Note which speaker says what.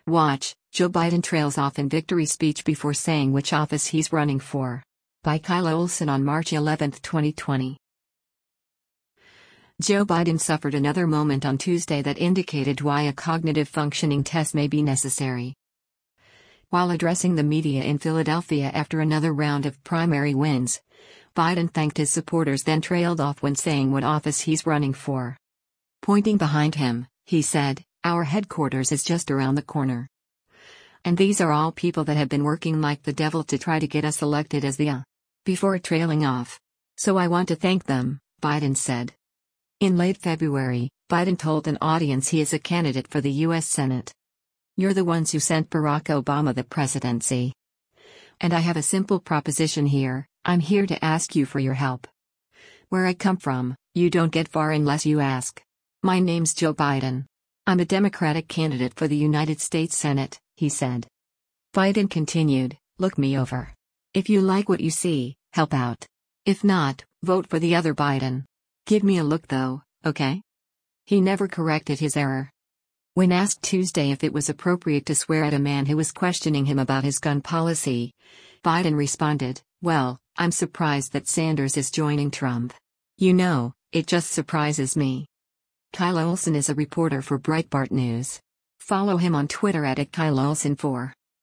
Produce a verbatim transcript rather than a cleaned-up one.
Speaker 1: Watch, Joe Biden trails off in victory speech before saying which office he's running for. By Kyla Olson on March eleventh, twenty twenty. Joe Biden suffered another moment on Tuesday that indicated why a cognitive functioning test may be necessary. While addressing the media in Philadelphia after another round of primary wins, Biden thanked his supporters, then trailed off when saying what office he's running for. Pointing behind him, he said, "Our headquarters is just around the corner. And these are all people that have been working like the devil to try to get us elected as the uh." Before trailing off. "So I want to thank them," Biden said. In late February, Biden told an audience he is a candidate for the U S Senate. "You're the ones who sent Barack Obama the presidency. And I have a simple proposition here. I'm here to ask you for your help. Where I come from, you don't get far unless you ask. My name's Joe Biden. I'm a Democratic candidate for the United States Senate," he said. Biden continued, "Look me over. If you like what you see, help out. If not, vote for the other Biden. Give me a look though, okay?" He never corrected his error. When asked Tuesday if it was appropriate to swear at a man who was questioning him about his gun policy, Biden responded, "Well, I'm surprised that Sanders is joining Trump. You know, it just surprises me." Kyla Olson is a reporter for Breitbart News. Follow him on Twitter at Kyla Olson four.